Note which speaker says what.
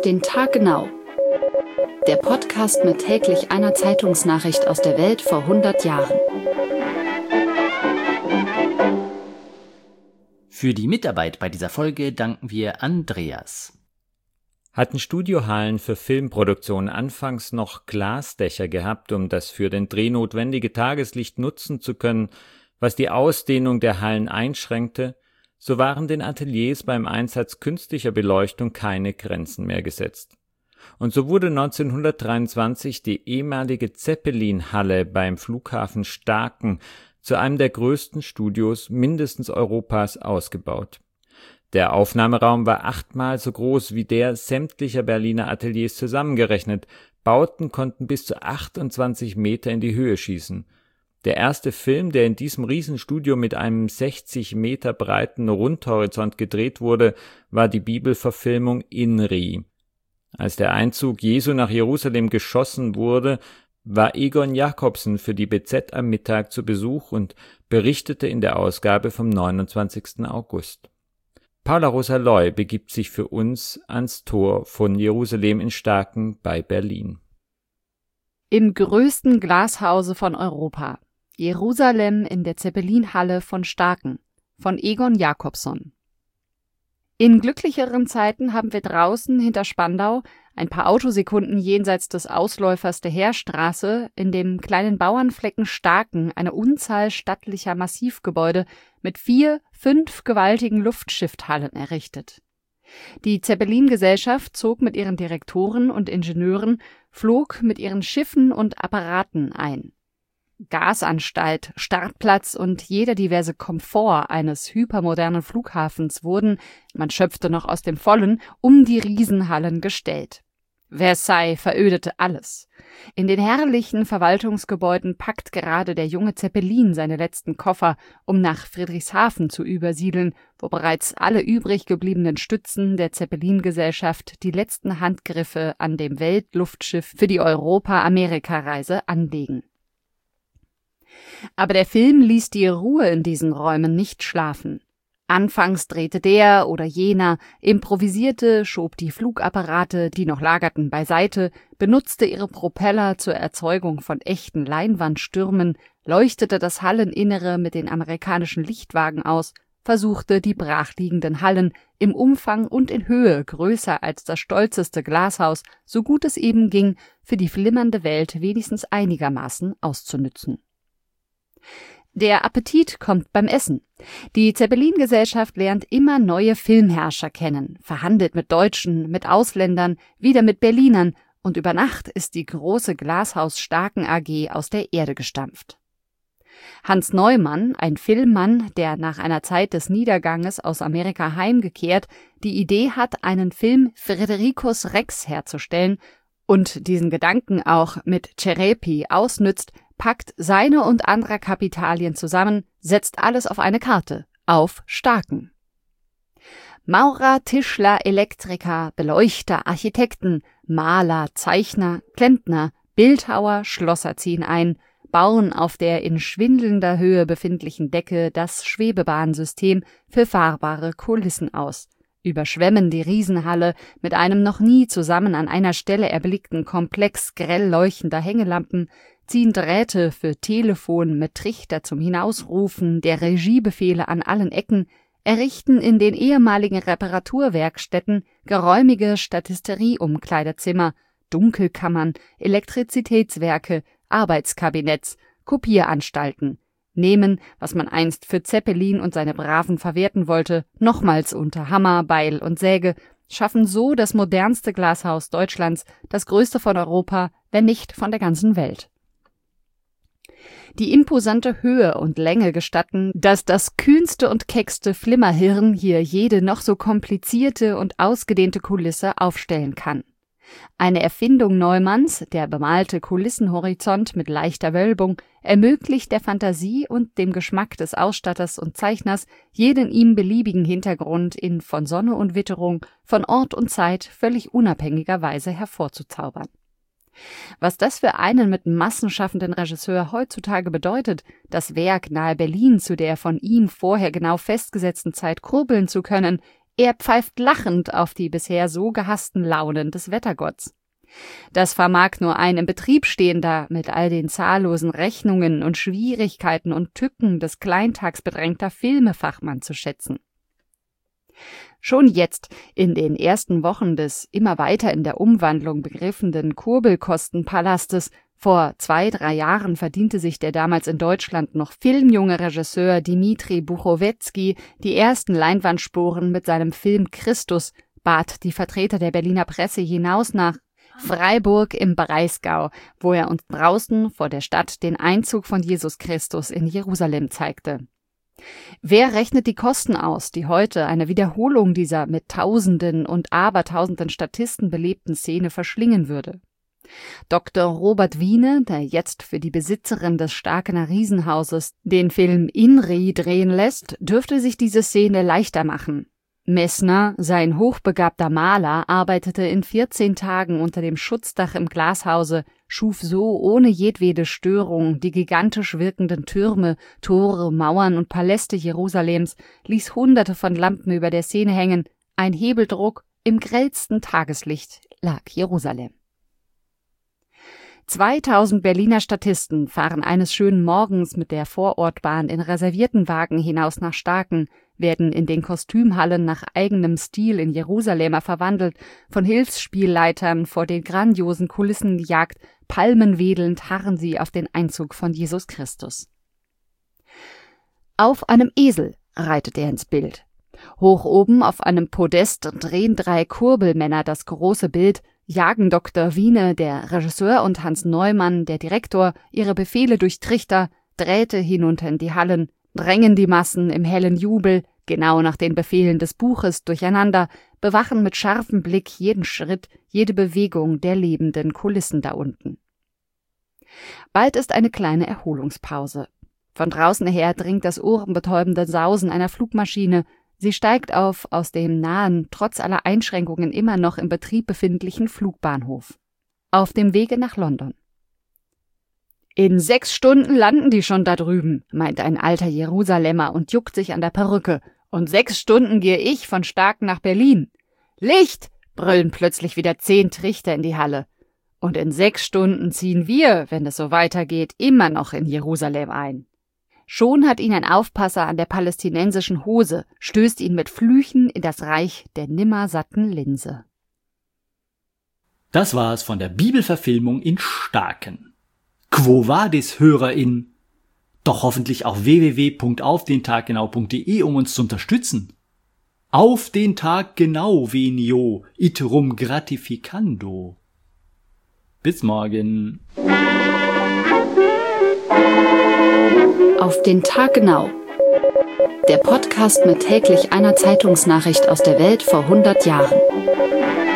Speaker 1: den Tag genau. Der Podcast mit täglich einer Zeitungsnachricht aus der Welt vor 100 Jahren.
Speaker 2: Für die Mitarbeit bei dieser Folge danken wir Andreas.
Speaker 3: Hatten Studiohallen für Filmproduktionen anfangs noch Glasdächer gehabt, um das für den Dreh notwendige Tageslicht nutzen zu können, was die Ausdehnung der Hallen einschränkte, so waren den Ateliers beim Einsatz künstlicher Beleuchtung keine Grenzen mehr gesetzt. Und so wurde 1923 die ehemalige Zeppelin-Halle beim Flughafen Staaken zu einem der größten Studios mindestens Europas ausgebaut. Der Aufnahmeraum war 8-mal so groß wie der sämtlicher Berliner Ateliers zusammengerechnet. Bauten konnten bis zu 28 Meter in die Höhe schießen. Der erste Film, der in diesem Riesenstudio mit einem 60 Meter breiten Rundhorizont gedreht wurde, war die Bibelverfilmung Inri. Als der Einzug Jesu nach Jerusalem geschossen wurde, war Egon Jacobsen für die BZ am Mittag zu Besuch und berichtete in der Ausgabe vom 29. August. Paula Rosa Loy begibt sich für uns ans Tor von Jerusalem in Staaken bei Berlin.
Speaker 4: Im größten Glashause von Europa. Jerusalem in der Zeppelin-Halle von Staaken von Egon Jacobson. In glücklicheren Zeiten haben wir draußen hinter Spandau, ein paar Autosekunden jenseits des Ausläufers der Heerstraße, in dem kleinen Bauernflecken Staaken eine Unzahl stattlicher Massivgebäude mit 4, 5 gewaltigen Luftschiffhallen errichtet. Die Zeppelin-Gesellschaft zog mit ihren Direktoren und Ingenieuren, flog mit ihren Schiffen und Apparaten ein. Gasanstalt, Startplatz und jeder diverse Komfort eines hypermodernen Flughafens wurden, man schöpfte noch aus dem Vollen, um die Riesenhallen gestellt. Versailles verödete alles. In den herrlichen Verwaltungsgebäuden packt gerade der junge Zeppelin seine letzten Koffer, um nach Friedrichshafen zu übersiedeln, wo bereits alle übrig gebliebenen Stützen der Zeppelin-Gesellschaft die letzten Handgriffe an dem Weltluftschiff für die Europa-Amerika-Reise anlegen. Aber der Film ließ die Ruhe in diesen Räumen nicht schlafen. Anfangs drehte der oder jener, improvisierte, schob die Flugapparate, die noch lagerten, beiseite, benutzte ihre Propeller zur Erzeugung von echten Leinwandstürmen, leuchtete das Halleninnere mit den amerikanischen Lichtwagen aus, versuchte die brachliegenden Hallen im Umfang und in Höhe größer als das stolzeste Glashaus, so gut es eben ging, für die flimmernde Welt wenigstens einigermaßen auszunützen. Der Appetit kommt beim Essen. Die Zeppelin-Gesellschaft lernt immer neue Filmherrscher kennen, verhandelt mit Deutschen, mit Ausländern, wieder mit Berlinern, und über Nacht ist die große Glashaus Staaken AG aus der Erde gestampft. Hans Neumann, ein Filmmann, der nach einer Zeit des Niederganges aus Amerika heimgekehrt, die Idee hat, einen Film Fredericus Rex herzustellen und diesen Gedanken auch mit Cerepi ausnützt, packt seine und anderer Kapitalien zusammen, setzt alles auf eine Karte, auf Staaken. Maurer, Tischler, Elektriker, Beleuchter, Architekten, Maler, Zeichner, Klempner, Bildhauer, Schlosser ziehen ein, bauen auf der in schwindelnder Höhe befindlichen Decke das Schwebebahnsystem für fahrbare Kulissen aus, überschwemmen die Riesenhalle mit einem noch nie zusammen an einer Stelle erblickten Komplex grell leuchtender Hängelampen, ziehen Drähte für Telefon mit Trichter zum Hinausrufen der Regiebefehle an allen Ecken, errichten in den ehemaligen Reparaturwerkstätten geräumige Statisterie-Umkleidezimmer, Dunkelkammern, Elektrizitätswerke, Arbeitskabinetts, Kopieranstalten, nehmen, was man einst für Zeppelin und seine Braven verwerten wollte, nochmals unter Hammer, Beil und Säge, schaffen so das modernste Glashaus Deutschlands, das größte von Europa, wenn nicht von der ganzen Welt. Die imposante Höhe und Länge gestatten, dass das kühnste und keckste Flimmerhirn hier jede noch so komplizierte und ausgedehnte Kulisse aufstellen kann. Eine Erfindung Neumanns, der bemalte Kulissenhorizont mit leichter Wölbung, ermöglicht der Fantasie und dem Geschmack des Ausstatters und Zeichners, jeden ihm beliebigen Hintergrund in von Sonne und Witterung, von Ort und Zeit völlig unabhängiger Weise hervorzuzaubern. Was das für einen mit Massen schaffenden Regisseur heutzutage bedeutet, das Werk nahe Berlin zu der von ihm vorher genau festgesetzten Zeit kurbeln zu können, Er pfeift lachend auf die bisher so gehassten Launen des Wettergotts. Das vermag nur ein im Betrieb stehender, mit all den zahllosen Rechnungen und Schwierigkeiten und Tücken des kleintags bedrängter Filmefachmann zu schätzen. Schon jetzt, in den ersten Wochen des immer weiter in der Umwandlung begriffenen Kurbelkostenpalastes, vor 2-3 Jahren verdiente sich der damals in Deutschland noch filmjunge Regisseur Dimitri Buchowetski die ersten Leinwandspuren mit seinem Film Christus, bat die Vertreter der Berliner Presse hinaus nach Freiburg im Breisgau, wo er uns draußen vor der Stadt den Einzug von Jesus Christus in Jerusalem zeigte. Wer rechnet die Kosten aus, die heute eine Wiederholung dieser mit Tausenden und Abertausenden Statisten belebten Szene verschlingen würde? Dr. Robert Wiene, der jetzt für die Besitzerin des Starkener Riesenhauses den Film Inri drehen lässt, dürfte sich diese Szene leichter machen. Messner, sein hochbegabter Maler, arbeitete in 14 Tagen unter dem Schutzdach im Glashause, schuf so ohne jedwede Störung die gigantisch wirkenden Türme, Tore, Mauern und Paläste Jerusalems, ließ Hunderte von Lampen über der Szene hängen, ein Hebeldruck, im grellsten Tageslicht lag Jerusalem. 2000 Berliner Statisten fahren eines schönen Morgens mit der Vorortbahn in reservierten Wagen hinaus nach Starken, werden in den Kostümhallen nach eigenem Stil in Jerusalemer verwandelt, von Hilfsspielleitern vor den grandiosen Kulissen gejagt, palmenwedelnd harren sie auf den Einzug von Jesus Christus. Auf einem Esel reitet er ins Bild. Hoch oben auf einem Podest drehen 3 Kurbelmänner das große Bild, jagen Dr. Wiene, der Regisseur, und Hans Neumann, der Direktor, ihre Befehle durch Trichter, Drähte hinunter in die Hallen, drängen die Massen im hellen Jubel, genau nach den Befehlen des Buches, durcheinander, bewachen mit scharfem Blick jeden Schritt, jede Bewegung der lebenden Kulissen da unten. Bald ist eine kleine Erholungspause. Von draußen her dringt das ohrenbetäubende Sausen einer Flugmaschine. Sie steigt auf aus dem nahen, trotz aller Einschränkungen immer noch im Betrieb befindlichen Flugbahnhof. Auf dem Wege nach London. »In 6 Stunden landen die schon da drüben«, meint ein alter Jerusalemer und juckt sich an der Perücke. »Und 6 Stunden gehe ich von Starken nach Berlin.« »Licht!« brüllen plötzlich wieder 10 Trichter in die Halle. »Und in 6 Stunden ziehen wir, wenn es so weitergeht, immer noch in Jerusalem ein.« Schon hat ihn ein Aufpasser an der palästinensischen Hose, stößt ihn mit Flüchen in das Reich der nimmersatten Linse.
Speaker 2: Das war's von der Bibelverfilmung in Starken. Quo vadis, HörerInnen? Doch hoffentlich auf www.aufdentaggenau.de, um uns zu unterstützen. Auf den Tag genau, venio, iterum gratificando. Bis morgen.
Speaker 1: Auf den Tag genau. Der Podcast mit täglich einer Zeitungsnachricht aus der Welt vor 100 Jahren.